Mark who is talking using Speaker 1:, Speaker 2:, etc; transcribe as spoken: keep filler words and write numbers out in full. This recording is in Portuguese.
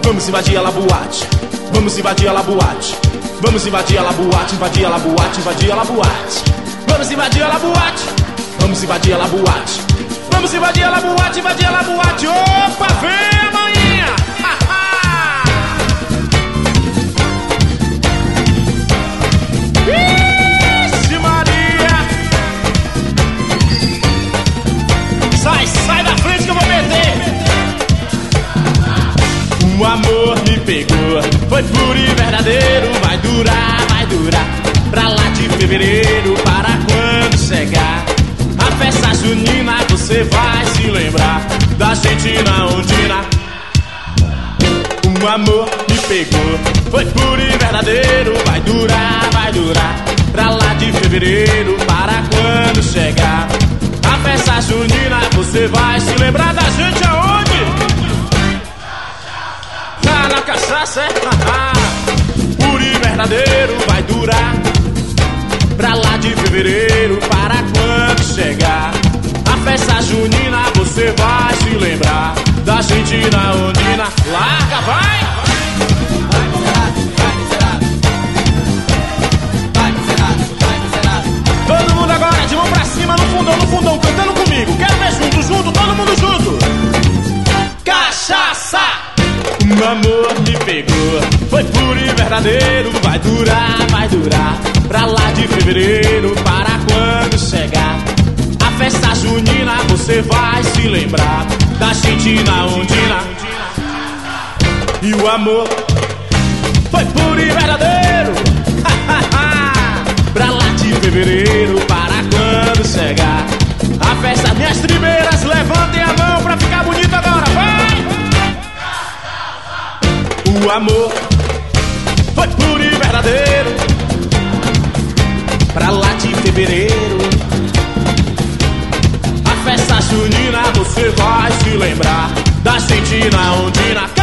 Speaker 1: Vamos invadir a boate. Vamos invadir a boate. Vamos invadir a boate, invadir a boate, invadir a boate. Vamos invadir a boate. Vamos invadir a boate. Vamos invadir a boate, invadir a boate. Opa, vem, maninha! Vixe Maria! Sai, sai da frente que eu vou meter! O amor me pegou, foi puro e verdadeiro. Vai durar, vai durar, pra lá de fevereiro. Para quando chegar a festa junina, você vai se lembrar da gente na Ondina. O amor me pegou, foi puro e verdadeiro. Vai durar, vai durar, pra lá de fevereiro. Para quando chegar a festa junina, você vai se lembrar da gente aonde? Ah, na cachaça, é? Puro e verdadeiro, vai durar, pra lá de fevereiro. Para quando chegar a festa junina, você vai se lembrar da gente na Ondina. Larga, vai! Vai, miserável, vai, miserável. Vai, miserável, vai, miserável. Todo mundo agora de mão pra cima, no fundão, no fundão, cantando comigo. Quero ver junto, junto, todo mundo junto. Cachaça! O amor me pegou, foi puro e verdadeiro. Vai durar, vai durar, pra lá de fevereiro. Para quando chegar a festa junina, você vai se lembrar da gente na Ondina. E o amor foi puro e verdadeiro. Pra lá de fevereiro. Para quando chegar a festa, minhas tribeiras, levantem a mão pra ficar bonito agora, vai! O amor foi puro e verdadeiro. Pra lá de fevereiro. A festa junina, você vai se lembrar da gente na Ondina.